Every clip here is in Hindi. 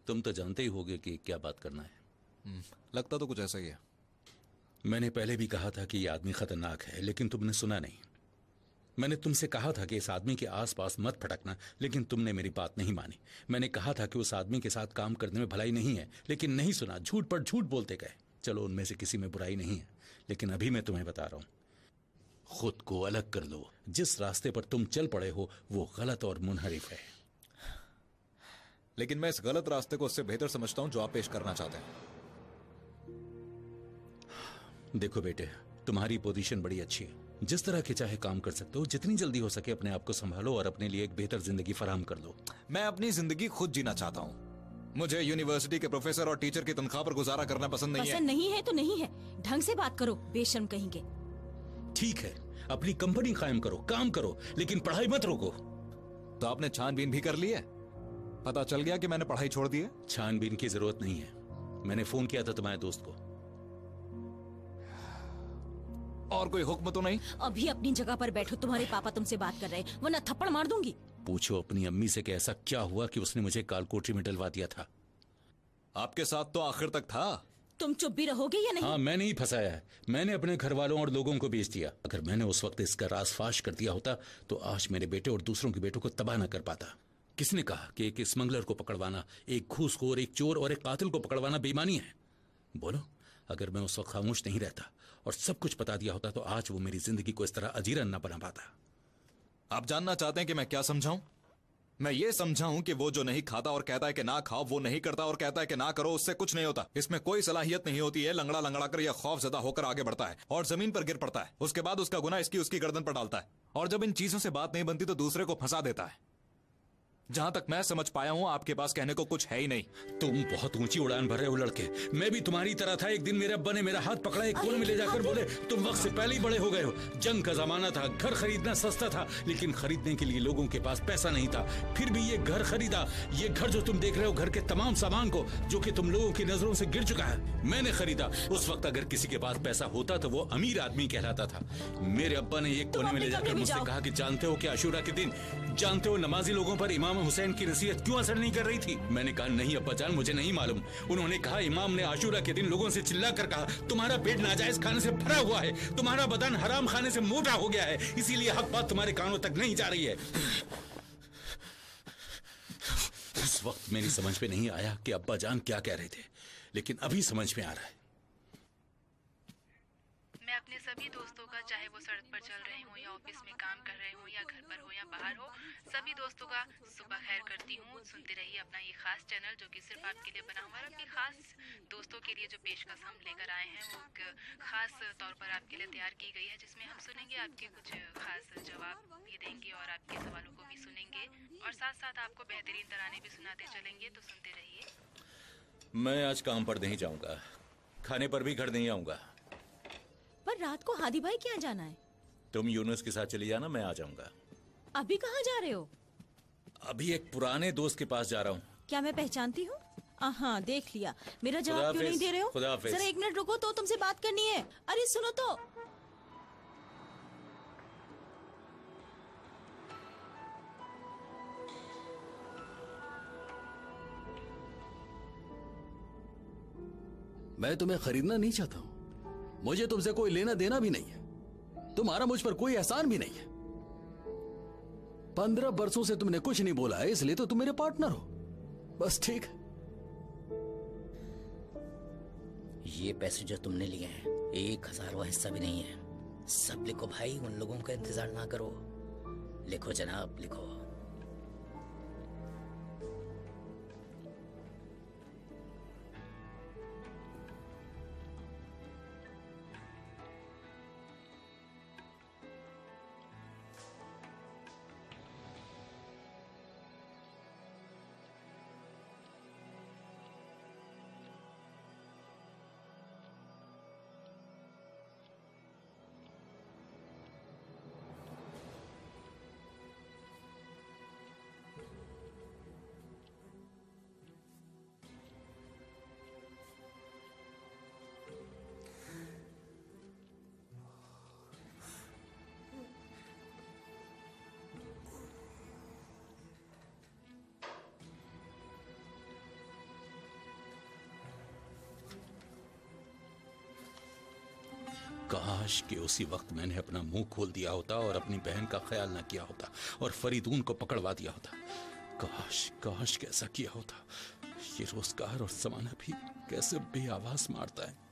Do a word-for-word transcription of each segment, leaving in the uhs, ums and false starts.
तुम तो जानते ही होगे कि क्या बात करना है। लगता तो कुछ ऐसा ही है। मैंने पहले भी कहा था कि यह आदमी खतरनाक है, लेकिन तुमने सुना नहीं। मैंने तुमसे कहा था कि इस आदमी के आसपास मत भटकना, लेकिन तुमने मेरी बात नहीं मानी। मैंने कहा था कि उस आदमी के साथ काम करने में भलाई नहीं है, लेकिन नहीं सुना, झूठ पर झूठ बोलते गए। चलो, उनमें से किसी में बुराई नहीं है, लेकिन अभी मैं तुम्हें बता रहा हूं, खुद को अलग कर लो। जिस रास्ते पर तुम चल पड़े हो वो गलत और मुनहरिफ है। लेकिन मैं इस गलत रास्ते को उससे बेहतर समझता हूं जो आप पेश करना चाहते हैं। देखो बेटे, तुम्हारी पोजीशन बड़ी अच्छी है, जिस तरह के चाहे काम कर सकते हो। जितनी जल्दी हो सके अपने आप को संभालो और अपने लिए एक बेहतर जिंदगी फराहम कर लो। मैं अपनी जिंदगी खुद जीना चाहता हूं। मुझे यूनिवर्सिटी के प्रोफेसर और टीचर की तनख्वाह पर गुजारा करना पसंद नहीं है। पसंद नहीं है तो नहीं है, ढंग से बात करो, बेशर्म कहेंगे। ठीक है, अपनी कंपनी कायम करो, काम करो, लेकिन पढ़ाई मत रोको। तो आपने छानबीन भी कर ली है? पता चल गया कि मैंने पढ़ाई छोड़ दी है? छानबीन की जरूरत नहीं है। मैंने फोन किया था तुम्हारे दोस्त को। और कोई हुक्म तो नहीं? अभी अपनी जगह पर बैठो, तुम्हारे पापा तुमसे बात कर रहे हैं, वरना थप्पड़ मार दूंगी। पूछो अपनी अम्मी से कि ऐसा क्या हुआ कि उसने मुझे कालकोठरी में डलवा दिया था। आपके साथ तो आखिर तक था। तुम चुप भी रहोगे या नहीं? हाँ, मैंने ही फंसाया है। मैंने अपने घर वालों और लोगों को बेच दिया। अगर मैंने उस वक्त इसका राज फाश कर दिया होता तो आज मेरे बेटे और दूसरों के बेटों को तबाह न कर पाता। किसने कहा कि एक स्मगलर को पकड़वाना, एक घूसखोर, एक चोर और एक कातिल को पकड़वाना बेईमानी है? बोलो, अगर मैं उस वक्त खामोश नहीं रहता और सब कुछ बता दिया होता तो आज वो मेरी जिंदगी को इस तरह अजीरन न बना पाता। आप जानना चाहते हैं कि मैं क्या समझाऊं? मैं ये समझाऊं कि वो जो नहीं खाता और कहता है कि ना खाओ, वो नहीं करता और कहता है कि ना करो, उससे कुछ नहीं होता। इसमें कोई सलाहियत नहीं होती है। लंगड़ा लंगड़ा कर या खौफजदा होकर आगे बढ़ता है और जमीन पर गिर पड़ता है। उसके बाद उसका गुनाह इसकी उसकी गर्दन पर डालता है, और जब इन चीजों से बात नहीं बनती तो दूसरे को फंसा देता है। जहां तक मैं समझ पाया हूं, आपके पास कहने को कुछ है ही नहीं। तुम बहुत ऊंची उड़ान भर रहे हो लड़के। मैं भी तुम्हारी तरह था। एक दिन मेरे अब्बा ने मेरा हाथ पकड़ा, एक कोने में ले जाकर बोले, तुम वक्त से पहले ही बड़े हो गए हो। जंग का जमाना था, घर खरीदना सस्ता था, लेकिन खरीदने के लिए लोगों के पास पैसा नहीं था। फिर भी ये घर खरीदा। ये घर जो तुम देख रहे हो, घर के तमाम सामान को, जो कि तुम लोगों की नजरों से गिर चुका है, मैंने खरीदा। उस वक्त अगर किसी के पास पैसा होता तो वो अमीर आदमी कहलाता था। मेरे अब्बा ने एक कोने में ले जाकर मुझसे कहा कि जानते हो कि आशूरा के दिन, जानते हो नमाजी लोगों पर इमाम हुसैन की नसीहत क्यों असर नहीं कर रही थी? मैंने कहा नहीं अब्बा जान, मुझे नहीं मालूम। उन्होंने कहा इमाम ने आशूरा के दिन लोगों से चिल्लाकर कहा, तुम्हारा पेट नाजायज खाने से भरा हुआ है, तुम्हारा बदन हराम खाने से मोटा हो गया है, इसीलिए हक बात तुम्हारे कानों तक नहीं जा रही है। उस वक्त मेरी समझ में नहीं आया कि अब्बा जान क्या कह रहे थे, लेकिन अभी समझ में आ रहा है। मैं अपने सभी दोस्तों का, चाहे वो सड़क पर चल रहे हों या ऑफिस में काम कर रहे हों या घर पर हो या बाहर हो, सभी दोस्तों का सुबह खैर करती हूँ। सुनते रहिए अपना ये खास चैनल जो कि सिर्फ आपके लिए बना हुआ है। अपनी खास दोस्तों के लिए जो पेशकश हम लेकर आए हैं वो एक खास तौर पर आपके लिए तैयार की गई है, जिसमें हम सुनेंगे आपके कुछ खास जवाब भी देंगे और आपके सवालों को भी सुनेंगे और साथ साथ आपको बेहतरीन तराने भी सुनाते चलेंगे। तो सुनते रहिए। मैं आज काम पर नहीं जाऊंगा, खाने पर भी घर नहीं आऊंगा। पर रात को हादी भाई क्या जाना है? तुम यूनुस के साथ चली जाना, मैं आ जाऊंगा। अभी कहाँ जा रहे हो? अभी एक पुराने दोस्त के पास जा रहा हूँ। क्या मैं पहचानती हूँ? हाँ, देख लिया। मेरा जवाब क्यों नहीं दे रहे हो? खुदा हाफिज। जरा एक मिनट रुको तो, तुमसे बात करनी है। अरे सुनो तो। मैं तुम्हें खरीदना नहीं चाहता हूं। मुझे तुमसे कोई लेना देना भी नहीं है। तुम्हारा मुझ पर कोई एहसान भी नहीं है। पंद्रह बरसों से तुमने कुछ नहीं बोला है, इसलिए तो तुम मेरे पार्टनर हो। बस ठीक है। ये पैसे जो तुमने लिए हैं, एक हजारवा हिस्सा भी नहीं है। सब लिखो भाई, उन लोगों का इंतजार ना करो। लिखो जनाब, लिखो। काश कि उसी वक्त मैंने अपना मुंह खोल दिया होता और अपनी बहन का ख्याल ना किया होता और फरीदून को पकड़वा दिया होता। काश काश कैसा किया होता। ये रोजगार और जमाना भी कैसे बेआवाज मारता है।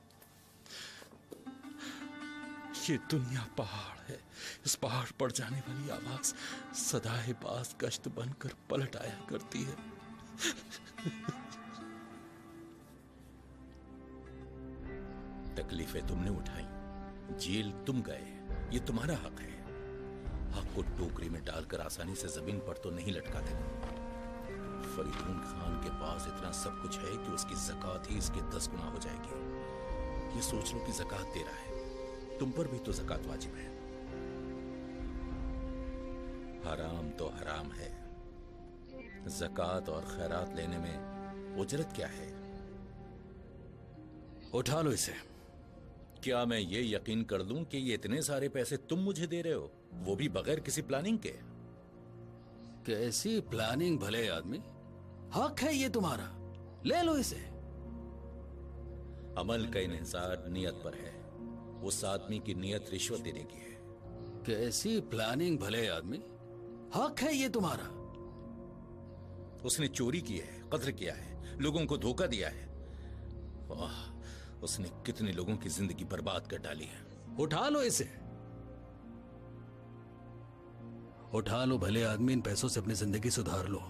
ये दुनिया पहाड़ है, इस पहाड़ पर जाने वाली आवाज सदाए बाज गश्त बनकर पलट आया करती है। तकलीफें तुमने उठाई, जेल तुम गए, ये तुम्हारा हक है। हक को टोकरी में डालकर आसानी से जमीन पर तो नहीं लटकाते। फरीदून खान के पास इतना सब कुछ है कि उसकी ज़कात ही इसके दस गुना हो जाएगी। ये सोच लो कि ज़कात दे रहा है, तुम पर भी तो ज़कात वाजिब है। हराम तो हराम है, ज़कात और खैरात लेने में उजरत क्या है? उठा लो इसे। क्या मैं ये यकीन कर लूं कि ये इतने सारे पैसे तुम मुझे दे रहे हो, वो भी बगैर किसी प्लानिंग के? कैसी प्लानिंग भले आदमी, हक है ये तुम्हारा, ले लो इसे। अमल का इन्हिसार नियत पर है, उस आदमी की नियत रिश्वत देने की है। कैसी प्लानिंग भले आदमी, हक है ये तुम्हारा। उसने चोरी की है, कत्ल किया है, लोगों को धोखा दिया है। वाह, उसने कितने लोगों की जिंदगी बर्बाद कर डाली है। उठा लो इसे, उठा लो भले आदमी। इन पैसों से अपनी जिंदगी सुधार लो।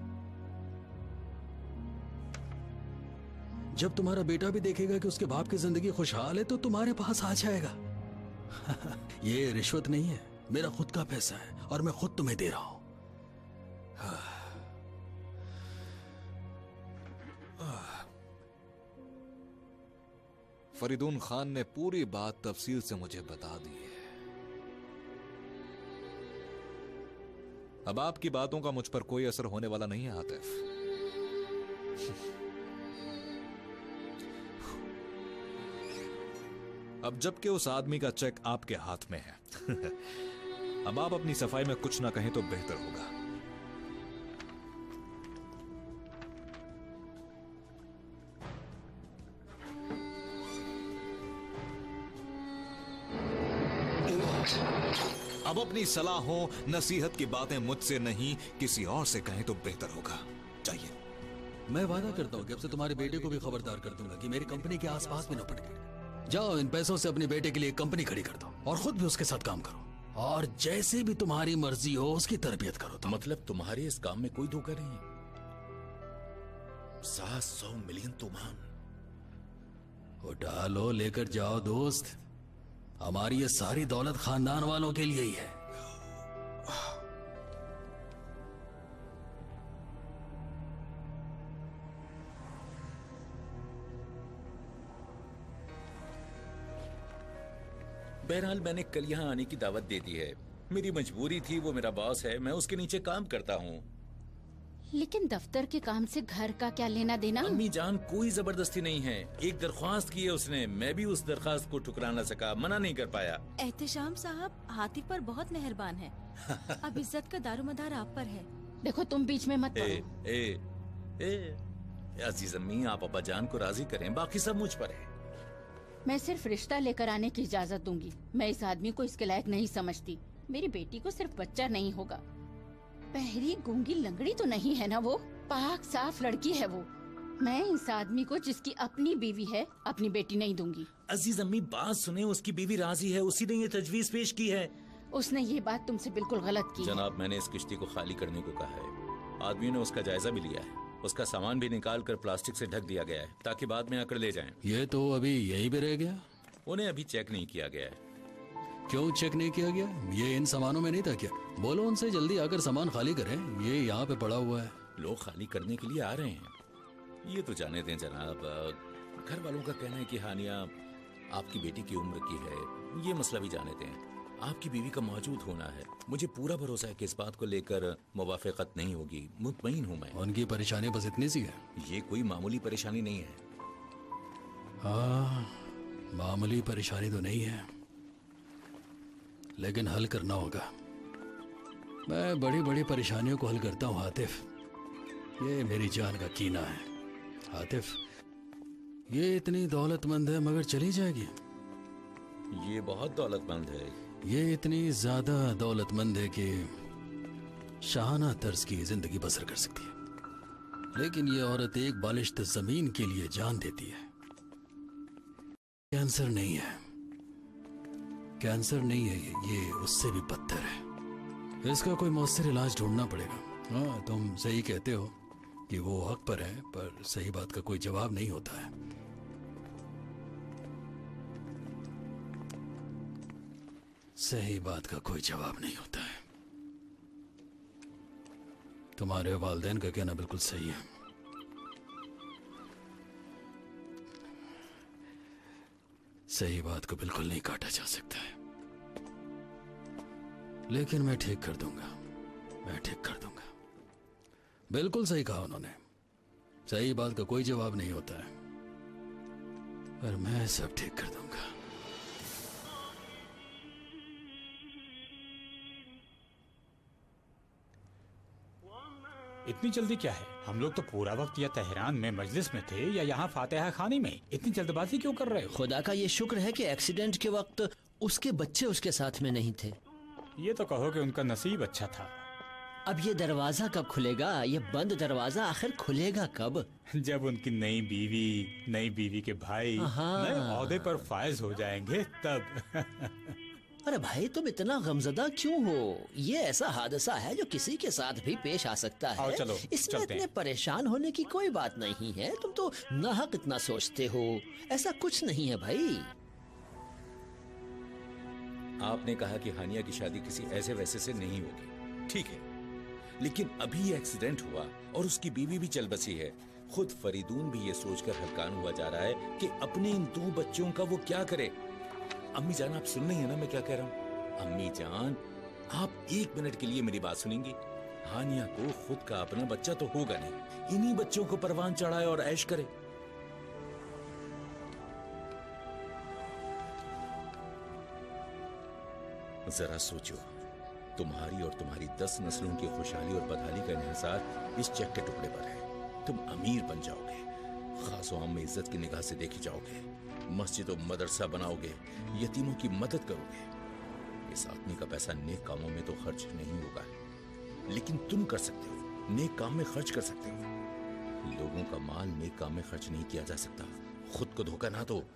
जब तुम्हारा बेटा भी देखेगा कि उसके बाप की जिंदगी खुशहाल है तो तुम्हारे पास आ जाएगा। ये रिश्वत नहीं है, मेरा खुद का पैसा है और मैं खुद तुम्हें दे रहा हूं। फरीदून खान ने पूरी बात तफसील से मुझे बता दी है। अब आपकी बातों का मुझ पर कोई असर होने वाला नहीं है आतिफ। अब जबकि उस आदमी का चेक आपके हाथ में है, अब आप अपनी सफाई में कुछ ना कहें तो बेहतर होगा। अब अपनी सलाहों नसीहत की बातें मुझसे नहीं किसी और से कहें तो बेहतर होगा। चाहिए। मैं वादा करता हूं कि अब से तुम्हारे बेटे को भी खबरदार कर दूंगा कि मेरी कंपनी के आसपास भी न पड़े। जाओ, इन पैसों से अपने बेटे के लिए कंपनी खड़ी कर दो और खुद भी उसके साथ काम करो और जैसे भी तुम्हारी मर्जी हो उसकी तरबियत करो। तो मतलब तुम्हारे इस काम में कोई धोखा नहीं है? सात सौ मिलियन तुमान उठा लो, लेकर जाओ दोस्त। हमारी ये सारी दौलत खानदान वालों के लिए ही है। बहरहाल मैंने कल यहाँ आने की दावत दे दी है। मेरी मजबूरी थी, वो मेरा बॉस है, मैं उसके नीचे काम करता हूँ। लेकिन दफ्तर के काम से घर का क्या लेना देना? अम्मी जान, कोई जबरदस्ती नहीं है। एक दरख्वास्त की है उसने, मैं भी उस दरख्वास्त को ठुकरा ना सका, मना नहीं कर पाया। एहतशाम साहब आतिफ पर बहुत मेहरबान है। अब इज्जत का दारोमदार आप पर है। देखो तुम बीच में मत ए, पड़ो। ए, ए, अजीज अम्मी, आप अब्बा जान को राजी करें, बाकी सब मुझ पर है। मैं सिर्फ रिश्ता लेकर आने की इजाजत दूंगी। मैं इस आदमी को इसके लायक नहीं समझती। मेरी बेटी को सिर्फ बच्चा नहीं होगा। पहली गूंगी लंगड़ी तो नहीं है ना वो, पाक साफ लड़की है वो। मैं इस आदमी को जिसकी अपनी बीवी है अपनी बेटी नहीं दूंगी। अजीज अम्मी बात सुने, उसकी बीवी राजी है, उसी ने ये तजवीज पेश की है। उसने ये बात तुमसे बिल्कुल गलत की। जनाब, मैंने इस किश्ती को खाली करने को कहा है। आदमियों ने उसका जायजा भी लिया है, उसका सामान भी निकाल कर प्लास्टिक से ढक दिया गया है ताकि बाद में आकर ले जाएं। ये तो अभी यहीं पे रह गया। उन्हें अभी चेक नहीं किया गया है। क्यों चेक नहीं किया गया? ये इन सामानों में नहीं था क्या? बोलो उनसे जल्दी आकर सामान खाली करें, ये यहाँ पे पड़ा हुआ है। लोग खाली करने के लिए आ रहे हैं। ये तो जाने दें जनाब, घर वालों का कहना है कि हानिया आपकी बेटी की उम्र की है, ये मसला भी जाने दें। आपकी बीवी का मौजूद होना है, मुझे पूरा भरोसा है कि इस बात को लेकर मुवाफिकत नहीं होगी, मुतमईन हूँ मैं। उनकी परेशानी बस इतनी सी है। ये कोई मामूली परेशानी नहीं है। हाँ, मामूली परेशानी तो नहीं है, लेकिन हल करना होगा। मैं बड़ी बड़ी परेशानियों को हल करता हूँ आतिफ, ये मेरी जान का कीना है। आतिफ, ये इतनी दौलतमंद है मगर चली जाएगी। ये बहुत दौलतमंद है। ये इतनी ज्यादा दौलतमंद है कि शाहाना तर्ज की जिंदगी बसर कर सकती है, लेकिन ये औरत एक बालिश्त जमीन के लिए जान देती है। कैंसर नहीं है, कैंसर नहीं है ये, ये उससे भी बदतर है। इसका कोई मौसर इलाज ढूंढना पड़ेगा। हाँ, तुम सही कहते हो कि वो हक पर है, पर सही बात का कोई जवाब नहीं होता है। सही बात का कोई जवाब नहीं होता है। तुम्हारे वालिदैन का कहना बिल्कुल सही है। सही बात को बिल्कुल नहीं काटा जा सकता है, लेकिन मैं ठीक कर दूंगा, मैं ठीक कर दूंगा। बिल्कुल सही कहा उन्होंने, सही बात का कोई जवाब नहीं होता है, पर मैं सब ठीक कर दूंगा। इतनी जल्दी क्या है? हम लोग तो पूरा वक्त या तेहरान में मजलिस में थे या यहाँ फातिहा खानी में। इतनी जल्दबाजी क्यों कर रहे हो? खुदा का ये शुक्र है कि एक्सीडेंट के वक्त उसके बच्चे उसके साथ में नहीं थे। ये तो कहो कि उनका नसीब अच्छा था। अब ये दरवाजा कब खुलेगा? ये बंद दरवाजा आखिर खुलेगा कब? जब उनकी नई बीवी, नई बीवी के भाई नए ओहदे पर फायज हो जाएंगे तब। अरे भाई, तुम इतना गमजदा क्यों हो? ये ऐसा हादसा है जो किसी के साथ भी पेश आ सकता है। चलो, इसमें इतने परेशान होने की कोई बात नहीं है। तुम तो नाहक इतना सोचते हो, ऐसा कुछ नहीं है भाई। आपने कहा कि हानिया की शादी किसी ऐसे वैसे से नहीं होगी, ठीक है, लेकिन अभी ये एक्सीडेंट हुआ और उसकी बीवी भी चल बसी है। खुद फरीदून भी ये सोचकर हलकान हुआ जा रहा है कि अपने इन दो बच्चों का वो क्या करे। अम्मी जान, आप सुन रही हैं ना मैं क्या कह रहा हूँ? अम्मी जान, आप एक मिनट के लिए मेरी बात सुनेंगी? हानिया को खुद का अपना बच्चा तो होगा नहीं, इन्हीं बच्चों को परवान चढ़ाए और ऐश करे। जरा सोचो, तुम्हारी और तुम्हारी दस नस्लों की खुशहाली और बदहाली का इन्हिसार इस चेक के टुकड़े पर है। तुम अमीर बन जाओगे, खास आम में इज्जत की निगाह से देखे जाओगे, मस्जिद और मदरसा बनाओगे, यतीमों की मदद करोगे। इस आदमी का पैसा नेक कामों में तो खर्च नहीं होगा, लेकिन तुम कर सकते हो, नेक काम में खर्च कर सकते हो। लोगों का माल नेक काम में खर्च नहीं किया जा सकता। खुद को धोखा ना दो।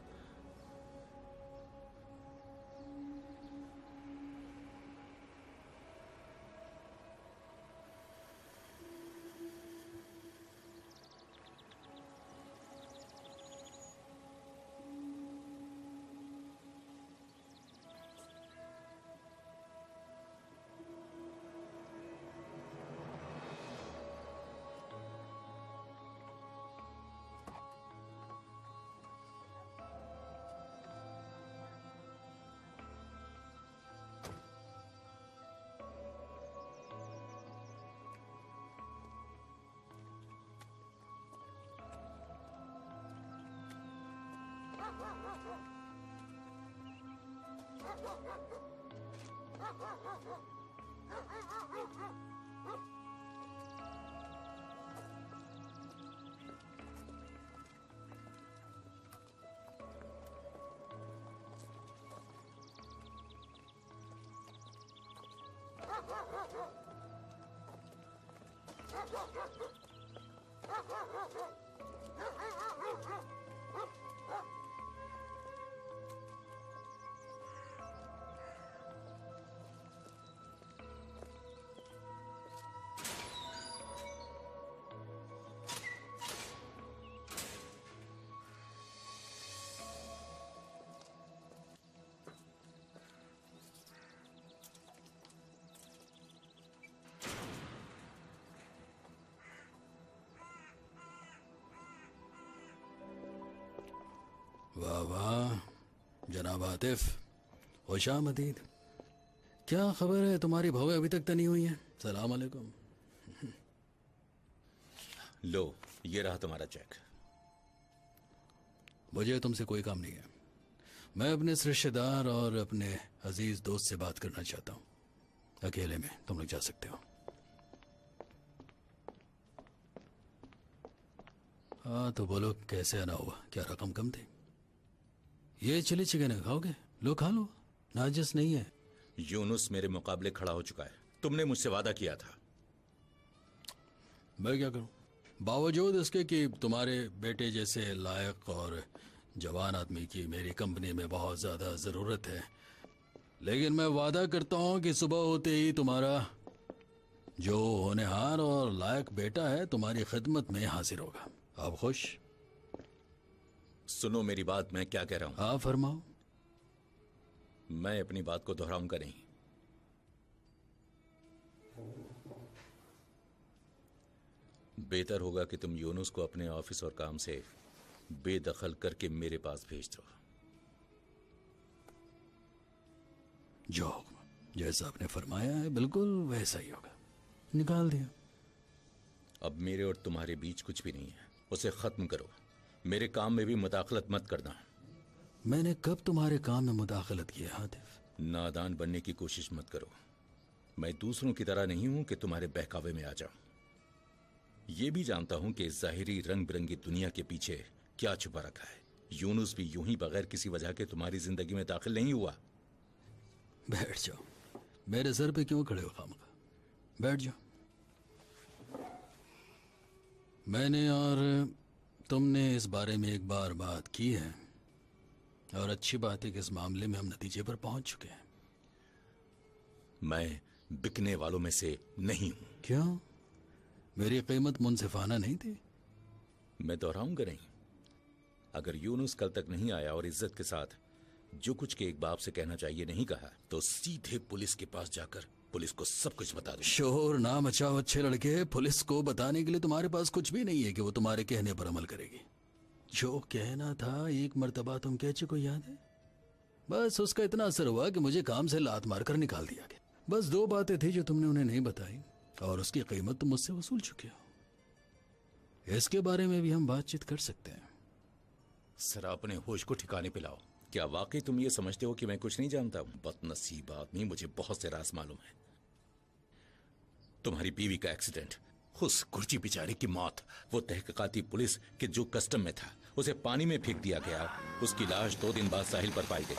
वाह वाह जनाब आतिफ, खुशामदीद। क्या खबर है, तुम्हारी भवें अभी तक तो नहीं हुई हैं? सलाम अलैकुम। लो, ये रहा तुम्हारा चेक। मुझे तुमसे कोई काम नहीं है। मैं अपने इस रिश्तेदार और अपने अजीज दोस्त से बात करना चाहता हूँ, अकेले में। तुम लोग जा सकते हो। हाँ तो बोलो, कैसे आना हुआ? क्या रकम कम थी? ये चिली चिकन खाओगे? लो खा लो, नाजिस नहीं है। यूनुस मेरे मुकाबले खड़ा हो चुका है। तुमने मुझसे वादा किया था। मैं क्या करूं? बावजूद इसके कि तुम्हारे बेटे जैसे लायक और जवान आदमी की मेरी कंपनी में बहुत ज्यादा जरूरत है, लेकिन मैं वादा करता हूं कि सुबह होते ही तुम्हारा जो होनहार और लायक बेटा है तुम्हारी खिदमत में हाजिर होगा। आप खुश? सुनो मेरी बात, मैं क्या कह रहा हूं। हाँ फरमाओ। मैं अपनी बात को दोहराऊंगा नहीं। बेहतर होगा कि तुम यूनुस को अपने ऑफिस और काम से बेदखल करके मेरे पास भेज दो। जो जैसा आपने फरमाया है बिल्कुल वैसा ही होगा। निकाल दिया। अब मेरे और तुम्हारे बीच कुछ भी नहीं है, उसे खत्म करो। मेरे काम में भी मुदाखलत मत करना। मैंने कब तुम्हारे काम में मुदाखलत की है हातिफ? नादान बनने की कोशिश मत करो। मैं दूसरों की तरह नहीं हूं कि तुम्हारे बहकावे में आ जाऊं। ये भी जानता हूं कि इस जाहिरी रंग बिरंगी दुनिया के पीछे क्या छुपा रखा है। यूनुस भी यूं ही बगैर किसी वजह के तुम्हारी जिंदगी में दाखिल नहीं हुआ। बैठ जाओ। मेरे सर पे क्यों खड़े हो खामखा? बैठ जाओ। मैंने और तुमने इस बारे में एक बार बात की है और अच्छी बात है कि इस मामले में हम नतीजे पर पहुंच चुके हैं। मैं बिकने वालों में से नहीं हूं। क्यों? मेरी कीमत मुनसिफाना नहीं थी? मैं दोहराऊंगा नहीं। अगर यूनुस कल तक नहीं आया और इज्जत के साथ जो कुछ के एक बाप से कहना चाहिए नहीं कहा, तो सीधे पुलिस के पास जाकर पुलिस को सब कुछ बता दो। शोर ना मचाओ अच्छे लड़के। पुलिस को बताने के लिए तुम्हारे पास कुछ भी नहीं है कि वो तुम्हारे कहने पर अमल करेगी। जो कहना था एक मर्तबा तुम कह चुको, याद है? बस उसका इतना असर हुआ कि मुझे काम से लात मारकर निकाल दिया गया। बस दो बातें थी जो तुमने उन्हें नहीं बताई और उसकी कीमत तुम मुझसे वसूल चुके हो। इसके बारे में भी हम बातचीत कर सकते हैं। सर अपने होश को ठिकाने पे लाओ। क्या वाकई तुम ये समझते हो कि मैं कुछ नहीं जानता हूं? बदनसीब आदमी, मुझे बहुत से राज मालूम है। तुम्हारी बीवी का एक्सीडेंट, उस कुर्ची बेचारे की मौत, वो तहकीकाती पुलिस के जो कस्टम में था उसे पानी में फेंक दिया गया, उसकी लाश दो दिन बाद साहिल पर पाई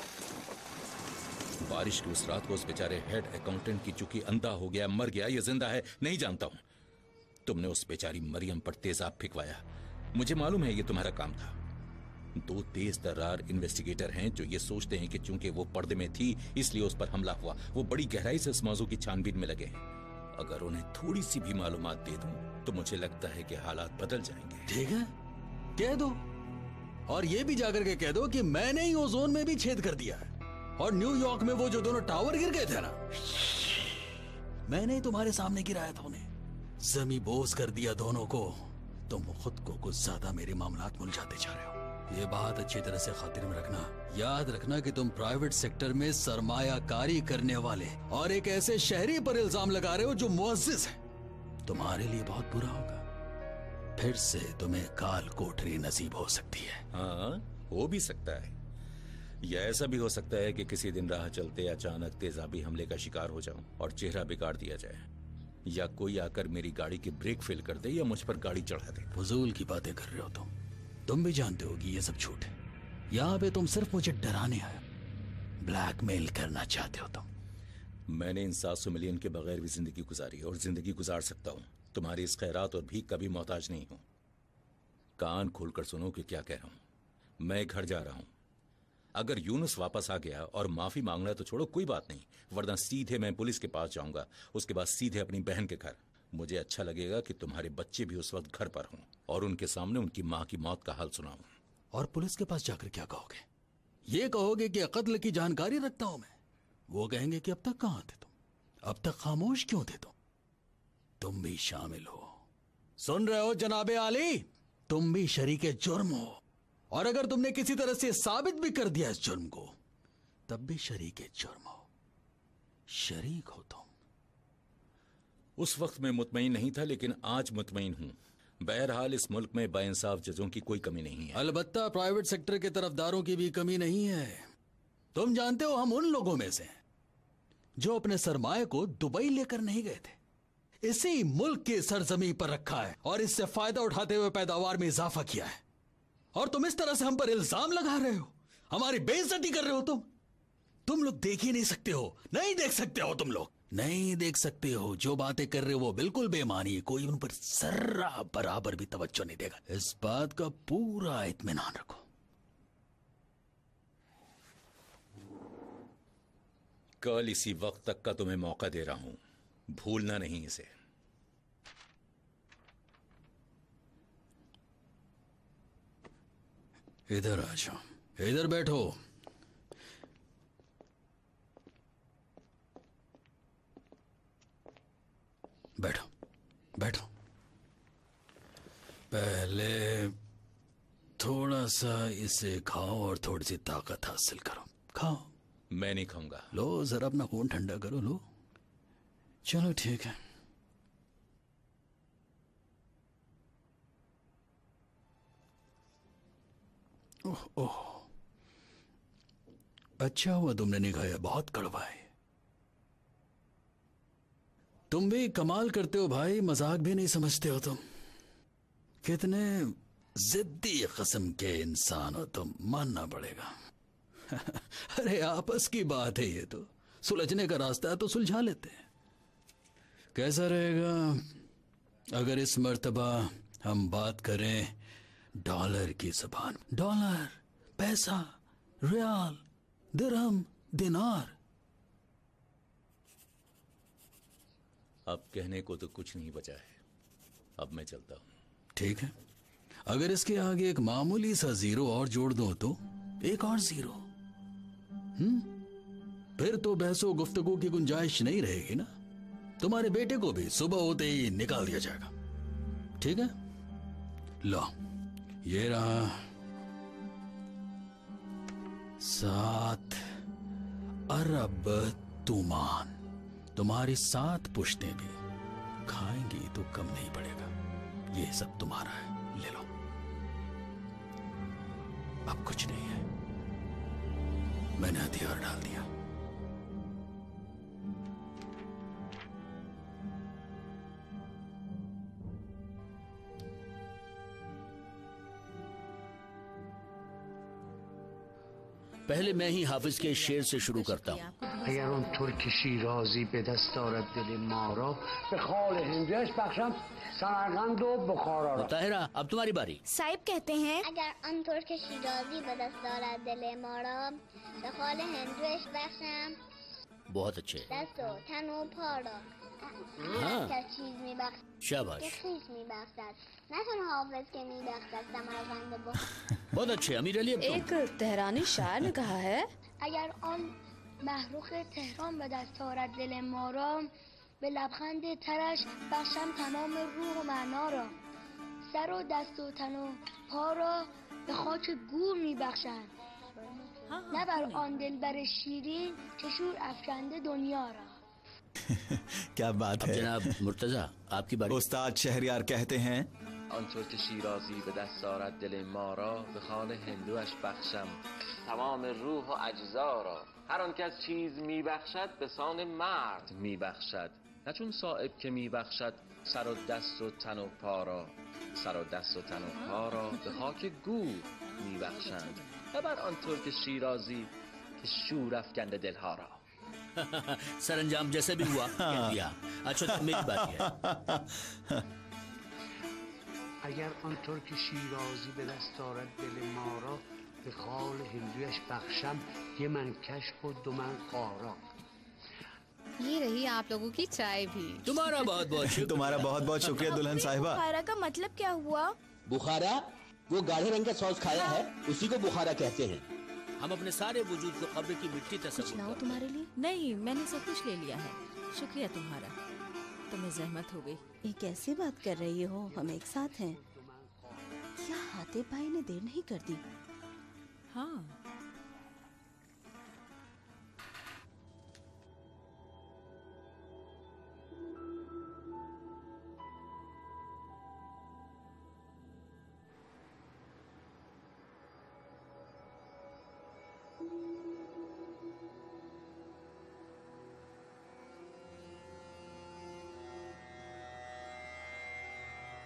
गई। बारिश की उस रात को उस बेचारे हेड अकाउंटेंट की चूंकि अंधा हो गया, मर गया, ये जिंदा है नहीं जानता हूं। तुमने उस बेचारी मरियम पर तेजाब फेंकवाया। मुझे मालूम है ये तुम्हारा काम था। दो तेज तर्रार इन्वेस्टिगेटर हैं जो ये सोचते हैं कि चूंकि वो पर्दे में थी इसलिए उस पर हमला हुआ। वो बड़ी गहराई से इस मौजू की छानबीन में लगे हैं। अगर उन्हें थोड़ी सी भी मालूमात दे दूं तो मुझे लगता है कि हालात बदल जाएंगे। ठीक है, कह दो। और ये भी जाकर के कह दो कि मैंने ही ओजोन में भी छेद कर दिया है और न्यूयॉर्क में वो जो दोनों टावर गिर गए थे ना, मैंने ही तुम्हारे सामने गिराया था उन्हें। जमी बोझ कर दिया दोनों को। तुम खुद को कुछ ज्यादा मेरे मामलात में उलझाते जा रहे हो। ये बात अच्छी तरह से खातिर में रखना। याद रखना कि तुम प्राइवेट सेक्टर में सरमायाकारी करने वाले और एक ऐसे शहरी पर इल्जाम लगा रहे हो जो मुअज्जिज है। तुम्हारे लिए बहुत बुरा होगा। फिर से तुम्हें काल कोठरी नसीब हो सकती है। हाँ, हो भी सकता है। या ऐसा भी हो सकता है कि किसी दिन राह चलते अचानक तेजाबी हमले का शिकार हो जाऊं और चेहरा बिगाड़ दिया जाए, या कोई आकर मेरी गाड़ी की ब्रेक फेल कर दे या मुझ पर गाड़ी चढ़ा दे। फजूल की बातें कर रहे हो तुम। तुम भी जानते हो कि ये सब झूठ है। यहाँ पे तुम सिर्फ मुझे डराने आए, ब्लैकमेल करना चाहते हो तुम। मैंने इन सात सौ मिलियन के बगैर भी जिंदगी गुजारी और जिंदगी गुजार सकता हूँ। तुम्हारी इस खैरात और भी कभी मोहताज नहीं हूँ। कान खोलकर सुनो कि क्या कह रहा हूँ। मैं घर जा रहा हूँ। अगर यूनुस वापस आ गया और माफी मांगना तो छोड़ो, कोई बात नहीं, वरना सीधे मैं पुलिस के पास जाऊंगा। उसके बाद सीधे अपनी बहन के घर। मुझे अच्छा लगेगा कि तुम्हारे बच्चे भी उस वक्त घर पर हों और उनके सामने उनकी माँ की मौत का हाल सुनाऊं। और पुलिस के पास जाकर क्या कहोगे? ये कहोगे कि कत्ल की जानकारी रखता हूं मैं। वो कहेंगे कि अब तक कहां थे तुम, अब तक खामोश क्यों थे तुम? तुम भी शामिल हो। सुन रहे हो जनाबे आली? तुम भी शरीके जुर्म हो और अगर तुमने किसी तरह से साबित भी कर दिया इस जुर्म को, तब भी शरीके जुर्म हो। शरीक हो तुम। उस वक्त मैं मुतमईन नहीं था, लेकिन आज मुतमईन हूं। बहरहाल इस मुल्क में बाइंसाफ जजों की कोई कमी नहीं है। अलबत्ता प्राइवेट सेक्टर के तरफदारों की भी कमी नहीं है। तुम जानते हो हम उन लोगों में से हैं जो अपने सरमाए को दुबई लेकर नहीं गए थे, इसी मुल्क के सरजमी पर रखा है और इससे फायदा उठाते हुए पैदावार में इजाफा किया है। और तुम इस तरह से हम पर इल्जाम लगा रहे हो, हमारी बेइज्जती कर रहे हो तुम। तुम लोग देख ही नहीं सकते हो, नहीं देख सकते हो, तुम लोग नहीं देख सकते हो। जो बातें कर रहे हो वो बिल्कुल बेमानी है, कोई उन पर जर्रा बराबर भी तवज्जो नहीं देगा। इस बात का पूरा इत्मीनान रखो। कल इसी वक्त तक का तुम्हें मौका दे रहा हूं, भूलना नहीं इसे। इधर आ जाओ, इधर बैठो। बैठो बैठो। पहले थोड़ा सा इसे खाओ और थोड़ी सी ताकत हासिल करो। खाओ। मैं नहीं खाऊंगा। लो जरा अपना खून ठंडा करो, लो। चलो ठीक है। ओह ओह, अच्छा हुआ तुमने नहीं खाया, बहुत कड़वा है। तुम भी कमाल करते हो भाई, मजाक भी नहीं समझते हो तुम। कितने जिद्दी किस्म के इंसान हो तुम, मानना पड़ेगा। अरे आपस की बात है ये, तो सुलझने का रास्ता है तो सुलझा लेते हैं। कैसा रहेगा अगर इस मर्तबा हम बात करें डॉलर की जुबान? डॉलर, पैसा, रियाल, दिरहम, दिनार। अब कहने को तो कुछ नहीं बचा है, अब मैं चलता हूं। ठीक है, अगर इसके आगे एक मामूली सा जीरो और जोड़ दो तो एक और जीरो, हम्म फिर तो बहसो गुफ्तगू की गुंजाइश नहीं रहेगी ना। तुम्हारे बेटे को भी सुबह होते ही निकाल दिया जाएगा। ठीक है, लो ये रहा सात अरब तुमान। तुम्हारी सात पुश्तें भी खाएंगी तो कम नहीं पड़ेगा। ये सब तुम्हारा है, ले लो। अब कुछ नहीं है, मैंने हथियार डाल दिया। पहले मैं ही हाफिज के शेर से शुरू करता हूँ। اگر اون ترک شیرازی به دست دارد دل ما را به خال هندوش بخشم سمرقند و بخارا را. ताहिरा, अब तुम्हारी बारी। साहिब कहते हैं अगर उन तुर्क शिराजी به दस्त دارد دل ما را به خال هندوش بخشم. बहुत अच्छे। دست و تن و پا را. हाँ। هر چیز میبخشد शाबाश। که خویش میبخشد نه تنها حافظ که میبخشد سمرقند و بخارا. बहुत अच्छे। अमीर अली, अब तुम। एक तेहरानी शायर ने कहा है اگر آن محروق تهران به دست آورد دل ما را به لبخند ترش بخشم تمام روح و معنا را. سر و دست و تن و پا را به خاک گور میبخشند نه بر آن دلبر شیرین که شور افکنده دنیا را. क्या बात अब है जनाब मुर्तजा, आपकी बारी। उस्ताद शहरयार कहते हैं آنطور که شیرازی به دست آرد دل ما را به خال هندوش بخشم تمام روح و اجزا را. هر آن کس چیز میبخشد به سان مرد میبخشد نه چون صائب که میبخشد سر و دست و تن و پا را. سر و دست و تن و پا را به خاک گور میبخشند و بر آن ترک شیرازی که شور افکنده دلها را. सरंजाम जैसे भी हुआ कह दिया। अच्छा, तो मेरी बारी है। اگر آن ترک شیرازی به دست دارد دل ما را به خال هندویش بخشم یه من کشف و دو من قارا. ये रही आप लोगों की चाय भी। तुम्हारा बहुत बहुत शुक्रिया। तुम्हारा बहुत बहुत शुक्रिया दुल्हन साहिबा। बुखारा का मतलब क्या हुआ? बुखारा वो गाढ़े रंग का सॉस खाया है, उसी को बुखारा कहते हैं। हम अपने सारे वजूद को कब्र की मिट्टी तस्वीर लाओ तुम्हारे लिए। नहीं, मैंने सब कुछ ले लिया है, शुक्रिया तुम्हारा, तुम्हें जहमत हो गई। ये कैसी बात कर रही हो, हम एक साथ हैं। क्या हातिब भाई ने देर नहीं कर दी? हाँ,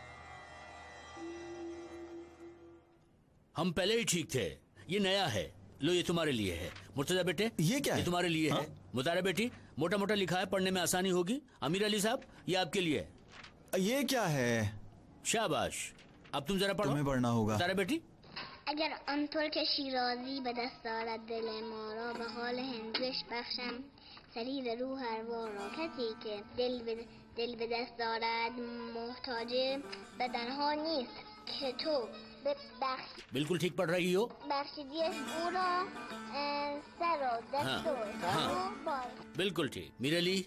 हम पहले ही ठीक थे, ये नया है। लो ये तुम्हारे लिए है। मुर्तजा बेटे ये क्या है? ये तुम्हारे लिए हाँ? है। मुतारा बेटी मोटा मोटा लिखा है, पढ़ने में आसानी होगी। अमीर अली साहब ये आपके लिए है। ये क्या है? शाबाश, अब तुम जरा पढ़ो। तुम्हें पढ़ना होगा। मुतारा बेटी اگر آنطور که شیرازی به دست دارد دل ما را به حال هندوش بخشم سریر روح اروا را. کسی که دل به دل به دست دارد محتاج بدنها نیست که تو بخش बिल्कुल ठीक पढ़ रही हो। بخشیدیش او را اه، سر و دست و हाँ। و بال. बिल्कुल ठीक। मीर अली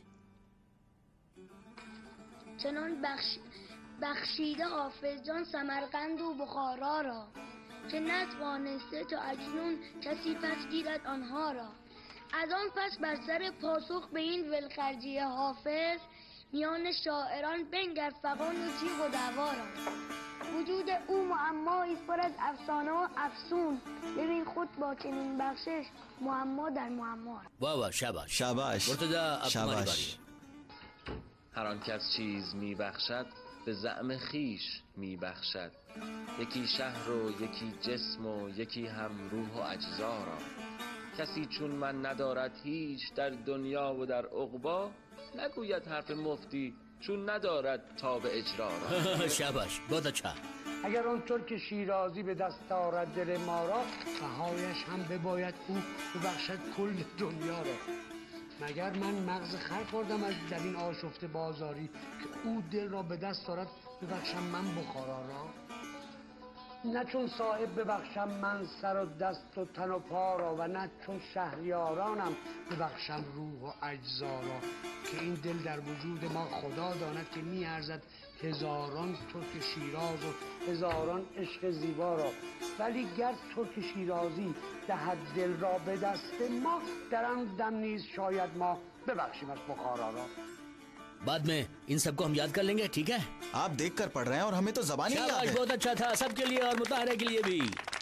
چنان بخش بخشیده حافظ جان سمرقند و بخارا را که نتوانسته تا اکنون کسی پس گیرد آنها را. از آن پس بر سر پاسخ به این ولخرجی حافظ میان شاعران بنگر فغان و جیغ و دعوا را. وجود او معمایی پر از افسانه و افسون. ببین خود با چنین بخشش معما در معما. वाह वाह शाबाश शाबाश मुर्तजा अब तुम्हारी बारी है। هر آن کس چیز میبخشد به زعم خیش میبخشد. یکی شهر و یکی جسم و یکی هم روح و اجزا را. کسی چون من ندارد هیچ در دنیا و در عقبا. نگوید حرف مفتی چون ندارد تاب اجرا را. शाबाश बहुत अच्छा। اگر آنطور که شیرازی به دست دارد دل ما را بهایش هم بباید او ببخشد کل دنیا را. مگر من مغز خر خوردم از در این آشفته بازاری که او دل را به دست دارد ببخشم من بخارا را. نه چون صاحب ببخشم من سر و دست و تن و پا را و نه چون شهریارانم ببخشم روح و اجزا را. که این دل در وجود ما خدا داند که می ارزد هزاران ترک شیراز و هزاران عشق زیبا را. ولی گر ترک شیرازی دهد دل را به دست ما در آن دم نیز شاید ما ببخشیم از بخارا را. बाद में इन सबको हम याद कर लेंगे, ठीक है? आप देख कर पढ़ रहे हैं और हमें तो जबान ही नहीं याद है। बहुत अच्छा था, सबके लिए और मुताहरा के लिए भी।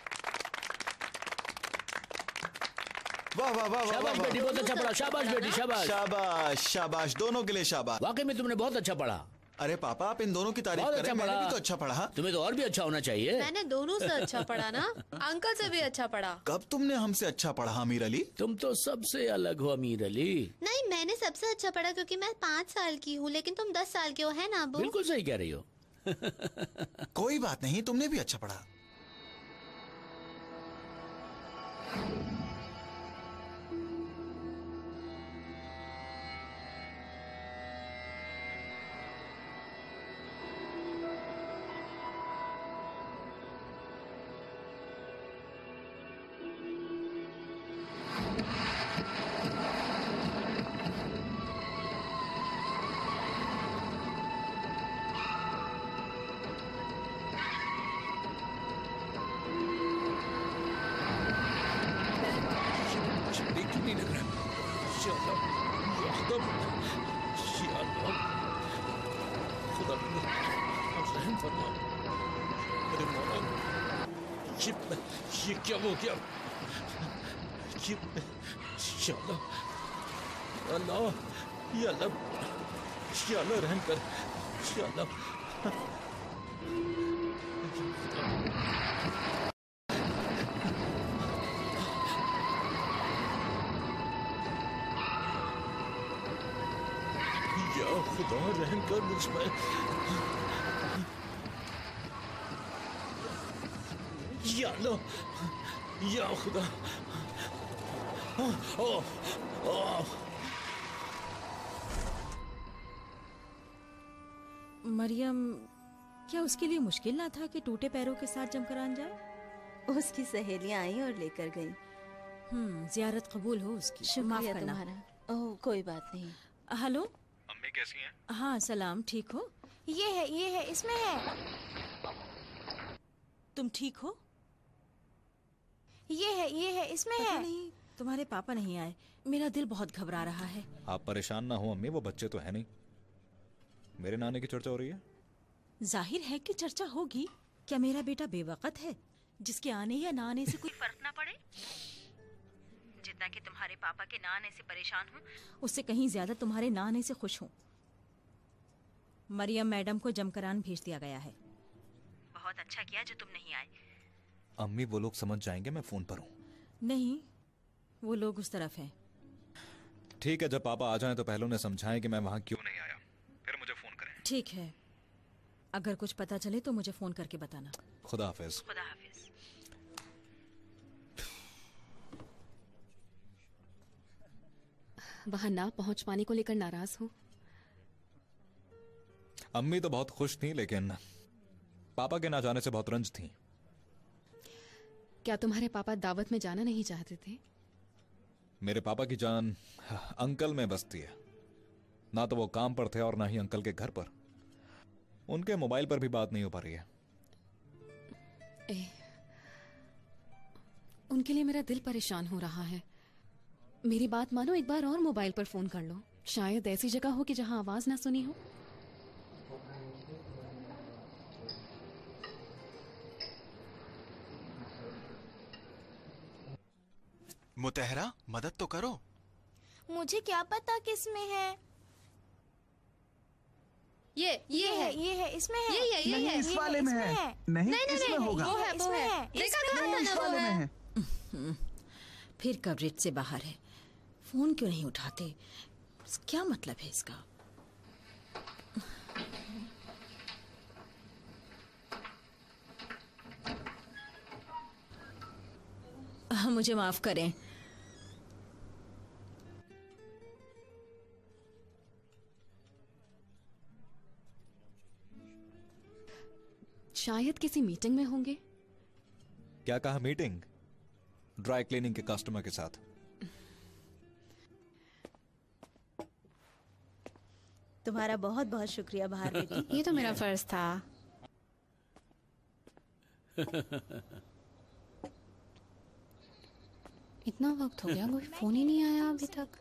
वाह वाह वाह शाबाश वाह बेटी, बहुत अच्छा पढ़ा। शाबाश बेटी, शाबाश शाबाश शाबाश, दोनों के लिए शाबाश। वाकई में तुमने बहुत अच्छा पढ़ा। अरे पापा आप इन दोनों की तारीफ बहुत करें, अच्छा मैंने पढ़ा। भी तो अच्छा पढ़ा। तुम्हें तो और भी अच्छा होना चाहिए। मैंने दोनों से अच्छा पढ़ा ना, अंकल से भी अच्छा पढ़ा। कब तुमने हमसे अच्छा पढ़ा अमीर अली? तुम तो सबसे अलग हो अमीर अली। नहीं, मैंने सबसे अच्छा पढ़ा क्योंकि मैं पाँच साल की हूँ, लेकिन तुम दस साल के हो, है ना अबू? बिल्कुल सही कह रही हो। कोई बात नहीं, तुमने भी अच्छा पढ़ा। ये क्या हो गया? ये या अल्लाह, अल्लाह, या अल्लाह, या अल्लाह रहम कर, या अल्लाह। या खुदा रहम कर मुझ पर। या अल्लाह, या खुदा। ओह, ओह। मरियम, क्या उसके लिए मुश्किल ना था कि टूटे पैरों के साथ जमकर आन जाए? उसकी सहेलियां आई और लेकर गई। हम्म, जियारत कबूल हो उसकी। माफ शुक्रिया करना। तुम्हारा। ओह, कोई बात नहीं। हेलो, अम्मी कैसी हैं? हाँ सलाम, ठीक हो? ये है, ये है, इसमें है। तुम ठीक हो? ये है, ये है, इसमें पता है। नहीं, तुम्हारे पापा नहीं आए। मेरा दिल बहुत घबरा रहा है। आप परेशान ना हो अम्मी, वो बच्चे तो है नहीं। मेरे नाने की चर्चा हो रही है। जाहिर है कि चर्चा होगी। क्या मेरा बेटा बेवकत है जिसके आने या ना आने से कोई फर्क ना पड़े? जितना कि तुम्हारे पापा के ना आने से परेशान हूँ, उससे कहीं ज्यादा तुम्हारे ना आने से खुश हूँ। मरियम मैडम को जमकरान भेज दिया गया है। बहुत अच्छा किया जो तुम नहीं आए। अम्मी वो लोग समझ जाएंगे, मैं फोन पर हूँ। नहीं, वो लोग उस तरफ हैं। ठीक है, जब पापा आ जाएं तो पहले उन्हें समझाएं कि मैं वहां क्यों नहीं आया, फिर मुझे फोन करें। ठीक है, अगर कुछ पता चले तो मुझे फोन करके बताना। खुदा हाफिज। खुदा हाफिज। वहां ना पहुंच पाने को लेकर नाराज हो? अम्मी तो बहुत खुश थी, लेकिन पापा के ना जाने से बहुत रंज थी। क्या तुम्हारे पापा दावत में जाना नहीं चाहते थे? मेरे पापा की जान अंकल में बसती है। ना तो वो काम पर थे और ना ही अंकल के घर पर। उनके मोबाइल पर भी बात नहीं हो पा रही है। ए, उनके लिए मेरा दिल परेशान हो रहा है। मेरी बात मानो, एक बार और मोबाइल पर फोन कर लो। शायद ऐसी जगह हो कि जहां आवाज ना सुनी हो। मुतहरा, मदद तो करो। मुझे क्या पता किसमें है। ये ये है, ये है, इसमें है। ये ये ये नहीं, है, इस वाले में है। नहीं, नहीं, इसमें नहीं, होगा। वो है, वो है। देखा इसमें कहा था ना, वो है। फिर कवरेज से बाहर है। फोन क्यों नहीं उठाते? क्या मतलब है इसका? मुझे माफ करें। शायद किसी मीटिंग में होंगे। क्या कहा? मीटिंग? ड्राई क्लीनिंग के कस्टमर के साथ। तुम्हारा बहुत बहुत शुक्रिया बहार बेटी। ये तो मेरा फर्ज था। इतना वक्त हो गया, कोई फोन ही नहीं आया अभी तक।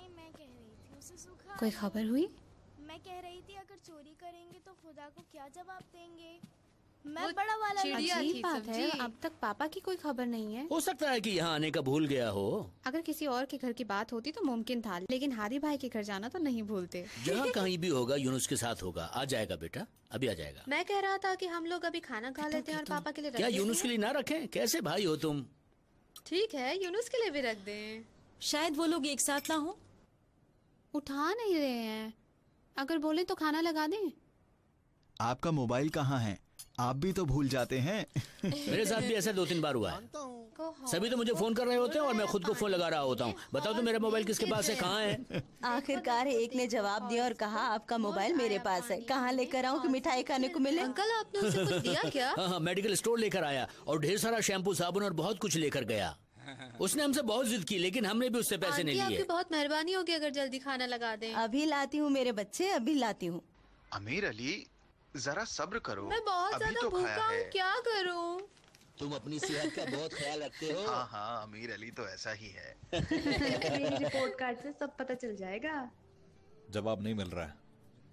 कोई खबर हुई? मैं कह रही थी अगर चोरी करेंगे तो खुदा को क्या जवाब देंगे। मैं बड़ा वाला अजीब बात है, अब तक पापा की कोई खबर नहीं है। हो सकता है कि यहाँ आने का भूल गया हो। अगर किसी और के घर की बात होती तो मुमकिन था, लेकिन हादी भाई के घर जाना तो नहीं भूलते। जहाँ कहीं भी होगा यूनुस के साथ होगा। आ जाएगा बेटा, अभी आ जाएगा। मैं कह रहा था कि हम लोग अभी खाना खा लेते हैं और पापा के लिए क्या यूनुस के लिए ना रखें? कैसे भाई हो तुम? ठीक है, यूनुस के लिए भी रख दें। शायद वो लोग एक साथ ना हो। उठा नहीं रहे हैं। अगर बोले तो खाना लगा दें। आपका मोबाइल कहाँ है? आप भी तो भूल जाते हैं। मेरे साथ भी ऐसा दो तीन बार हुआ है। सभी तो मुझे फोन कर रहे होते हैं और मैं खुद को फोन लगा रहा होता हूँ। बताओ तो मेरा मोबाइल किसके पास है, कहाँ है? आखिरकार एक ने जवाब दिया और कहा आपका मोबाइल मेरे पास है। कहाँ लेकर आऊँ कि मिठाई खाने को मिले? अंकल, आपने उसे कुछ दिया क्या? हाँ हाँ, मेडिकल स्टोर लेकर आया और ढेर सारा शैम्पू, साबुन और बहुत कुछ लेकर गया। उसने हमसे बहुत जिद की, लेकिन हमने भी उससे पैसे नहीं लिए। आपकी बहुत मेहरबानी होगी अगर जल्दी खाना लगा दें। अभी लाती हूँ मेरे बच्चे, अभी लाती हूँ। अमीर अली, जरा सब्र करो। मैं बहुत अभी ज्यादा तो भूखा खाया हूँ, है। क्या करूँ? तुम अपनी सेहत का बहुत ख्याल रखते हो। हाँ हाँ, अमीर अली तो ऐसा ही है। मेरी रिपोर्ट कार्ड से सब पता चल जाएगा। जवाब नहीं मिल रहा है।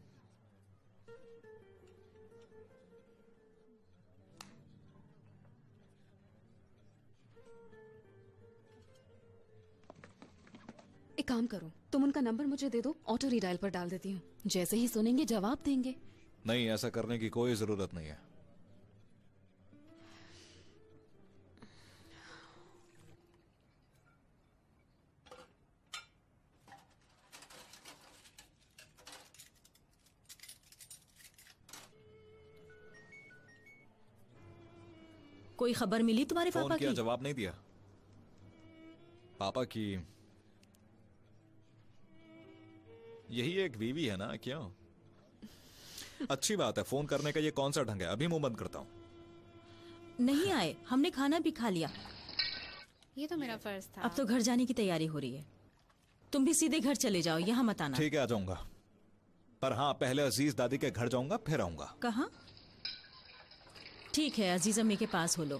एक काम करो, तुम उनका नंबर मुझे दे दो, ऑटो रीडायल पर डाल देती हूँ। जैसे ही सुनेंगे जवाब देंगे। नहीं, ऐसा करने की कोई जरूरत नहीं है। कोई खबर मिली तुम्हारे फोन पापा किया, की? जवाब नहीं दिया। पापा की यही एक बीवी है ना, क्यों? अच्छी बात है, फोन करने का ये कौन सा ढंग है? अभी मुंह बंद करता हूँ। नहीं आए, हमने खाना भी खा लिया। ये तो मेरा फर्ज था। अब तो घर जाने की तैयारी हो रही है। तुम भी सीधे घर चले जाओ, यहाँ मत आना। ठीक है, आ जाऊंगा। पर हाँ, पहले अजीज दादी के घर जाऊंगा, फिर आऊंगा। कहाँ? ठीक है, अजीज अम्मी के पास हो लो।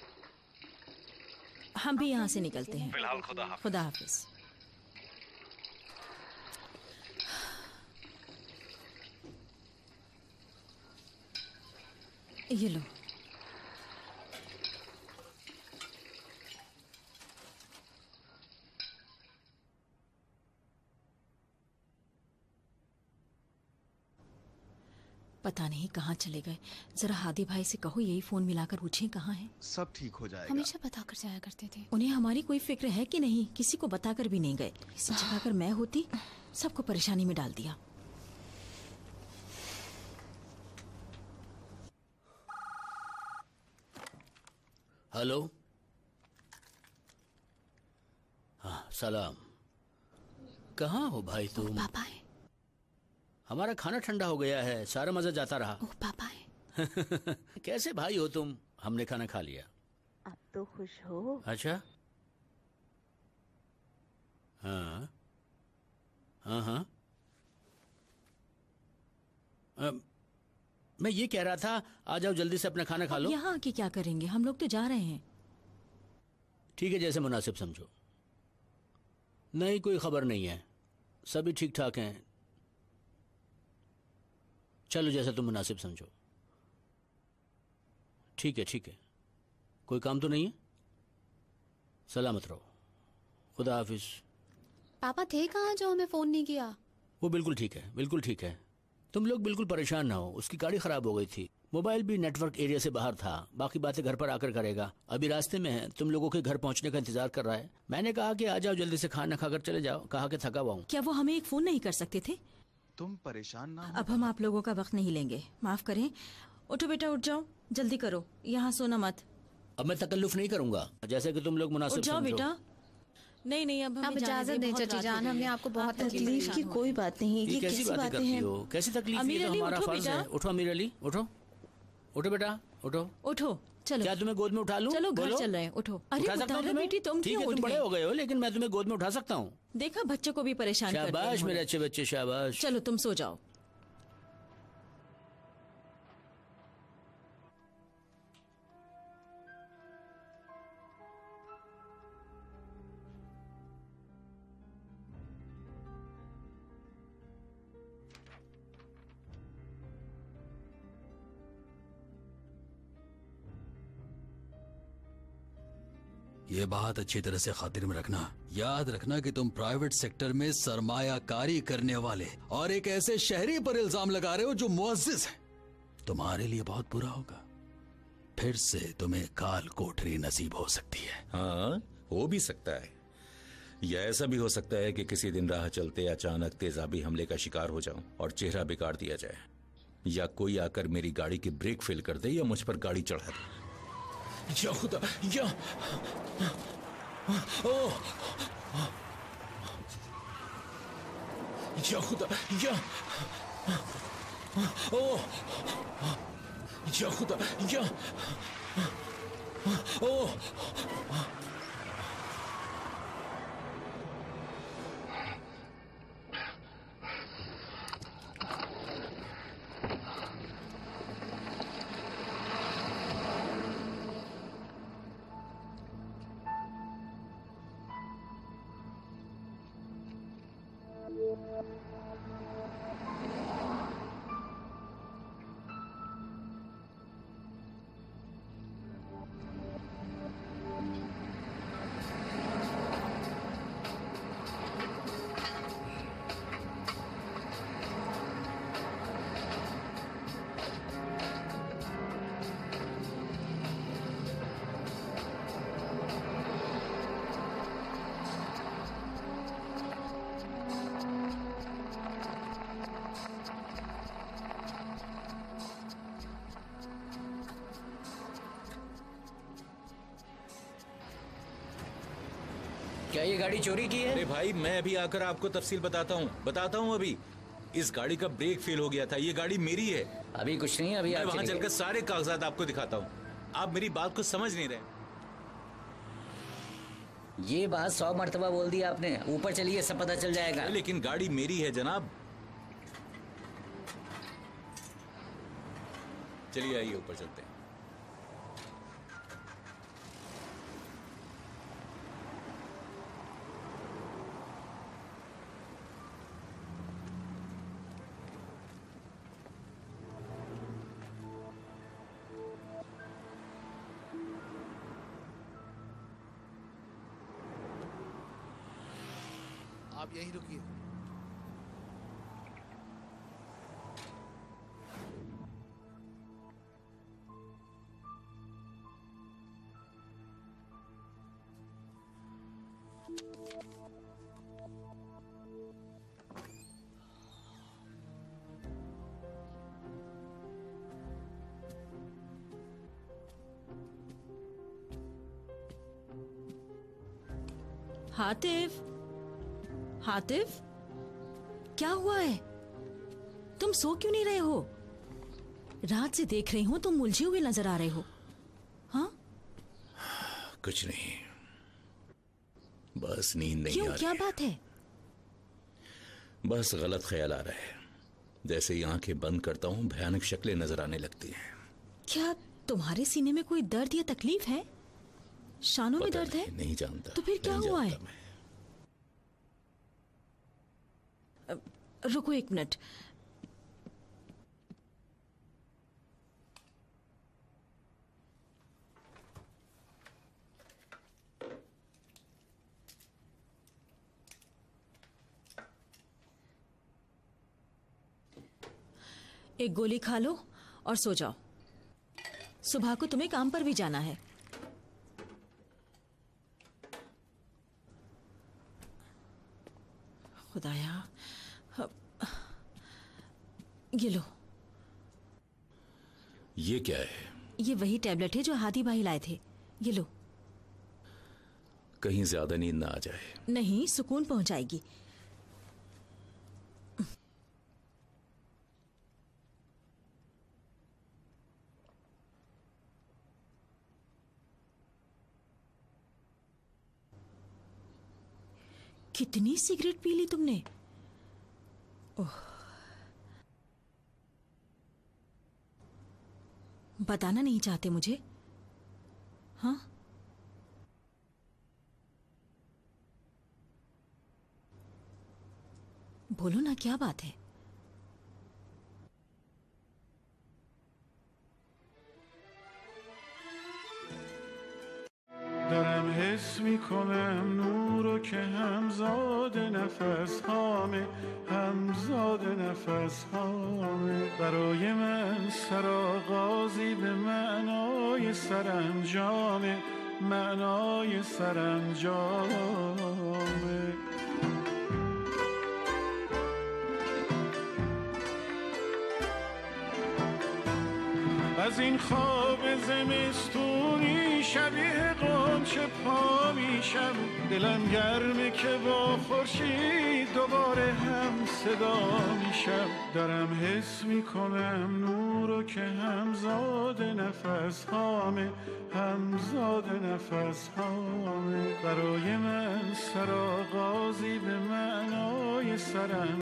हम भी यहाँ से निकलते हैं। फिलहाल खुदा हाफिज। खुदा हाफिज। ये लो। पता नहीं कहाँ चले गए। जरा हादी भाई से कहो यही फोन मिलाकर पूछें कहाँ हैं। सब ठीक हो जाएगा। हमेशा बताकर जाया करते थे। उन्हें हमारी कोई फिक्र है कि नहीं? किसी को बताकर भी नहीं गए। इस जगह अगर मैं होती सबको परेशानी में डाल दिया। हेलो। हाँ सलाम। कहाँ हो भाई तुम? पापा है। हमारा खाना ठंडा हो गया है, सारा मजा जाता रहा। ओ पापा है। कैसे भाई हो तुम? हमने खाना खा लिया। अब तो खुश हो? अच्छा। हाँ हाँ हाँ। आ, मैं ये कह रहा था आ जाओ जल्दी से अपना खाना खा लो। यहाँ आके क्या करेंगे? हम लोग तो जा रहे हैं। ठीक है, जैसे मुनासिब समझो। नहीं कोई खबर नहीं है, सभी ठीक ठाक हैं। चलो जैसा तुम मुनासिब समझो। ठीक है ठीक है, कोई काम तो नहीं है? सलामत रहो, खुदा हाफिज। पापा थे कहाँ जो हमें फोन नहीं किया? वो बिल्कुल ठीक है, बिल्कुल ठीक है। तुम लोग बिल्कुल परेशान ना हो, उसकी गाड़ी खराब हो गई थी, मोबाइल भी नेटवर्क एरिया से बाहर था, बाकी बातें घर पर आकर करेगा। अभी रास्ते में है, तुम लोगों के घर पहुंचने का इंतजार कर रहा है। मैंने कहा कि आ जाओ जल्दी से, खाना खाकर चले जाओ। कहा कि थका हुआ हूं। क्या वो हमें एक फोन नहीं कर सकते थे? तुम परेशान ना हो। अब हम आप लोगों का वक्त नहीं लेंगे, माफ करें। उठो बेटा, उठ जाओ, जल्दी करो, यहाँ सोना मत। अब मैं तकल्लुफ नहीं करूंगा, जैसे कि तुम लोग मुनासिब उठ जाओ समझो। बेटा। नहीं नहीं, अब आप इजाजत दें चाची जान, हमने आपको बहुत तकलीफ की कोई बात नहीं। ये ये कैसी कैसी बातें बातें करती हैं? हो? कैसी तकलीफ? अमीर ये तो अली, हमारा उठो फर्ज है। बेटा। उठो अमीर अली, उठो उठो बेटा, उठो उठो। चलो, क्या तुम्हें गोद में उठा लूं? चलो घर बोलो। चल रहे हैं, उठो। अरे उठा सकता हूं उतारो तुम्हें? बेटी, तुम ठीक क्यों है, उठ तुम बड़े गए? हो गए हो, लेकिन मैं तुम्हें गोद में उठा सकता हूँ। देखा, बच्चों को भी परेशान कर दिया शाबाश इन्होंने। मेरे अच्छे बच्चे, शाबाश। चलो तुम सो जाओ। ये बात अच्छी तरह से खातिर में रखना। याद रखना कि तुम प्राइवेट सेक्टर में सरमायाकारी करने वाले और एक ऐसे शहरी पर इल्जाम लगा रहे हो जो मुअज्जिज है। तुम्हारे लिए बहुत बुरा होगा। फिर से तुम्हें काल कोठरी नसीब हो सकती है। हाँ, हो भी सकता है, या ऐसा भी हो सकता है कि किसी दिन राह चलते अचानक तेजाबी हमले का शिकार हो जाऊं और चेहरा बिगाड़ दिया जाए, या कोई आकर मेरी गाड़ी की ब्रेक फेल कर दे या मुझ पर गाड़ी चढ़ा दे। या खुदा, या ओ, या खुदा, या ओ, या खुदा, या ओ। क्या ये गाड़ी चोरी की है? अरे भाई, मैं अभी आकर आपको तफसील बताता हूँ बताता हूँ अभी। इस गाड़ी का ब्रेक फेल हो गया था, ये गाड़ी मेरी है। अभी कुछ नहीं, अभी मैं आप वहाँ चले चलकर गए। सारे कागजात आपको दिखाता हूँ। आप मेरी बात को समझ नहीं रहे। ये बात सौ मर्तबा बोल दी आपने। ऊपर चलिए, सब पता चल जाएगा। लेकिन गाड़ी मेरी है जनाब। चलिए आइए, ऊपर चलते हैं। आप यहीं रुकिए। हातिफ, हातिफ, क्या हुआ है? तुम सो क्यों नहीं रहे हो? रात से देख रही हूँ तुम उलझे हुए नजर आ रहे हो। हाँ? कुछ नहीं, बस नींद नहीं क्यों, आ रही। क्या बात है? बस गलत ख्याल आ रहा है। जैसे ही आंखें बंद करता हूँ भयानक शक्लें नजर आने लगती हैं। क्या तुम्हारे सीने में कोई दर्द या तकलीफ है? शानों में दर्द है? नहीं जानता। तो फिर क्या नहीं हुआ है? जानता मैं। रुको एक मिनट। एक गोली खा लो और सो जाओ। सुबह को तुम्हें काम पर भी जाना है। खुदाया, ये लो। ये क्या है? ये वही टैबलेट है जो हाथी भाई लाए थे। ये लो। कहीं ज्यादा नींद ना आ जाए। नहीं, सुकून पहुंचाएगी। कितनी सिगरेट पी ली तुमने? ओह, बताना नहीं चाहते मुझे? हाँ, बोलो ना, क्या बात है? دارم حس میکنم نورو که همزاد نفس هامه، همزاد نفس هامه. برای من سرآغازی به معنای سرانجامه، معنای سرانجامه. از این خواب زمستونی شبیه غنچه پا میشم، دلم گرمه که با خورشید دوباره هم صدا میشم. دارم حس میکنم نورو که همزاد نفس هامه، همزاد نفس هامه. برای من سرآغازی به معنای سرم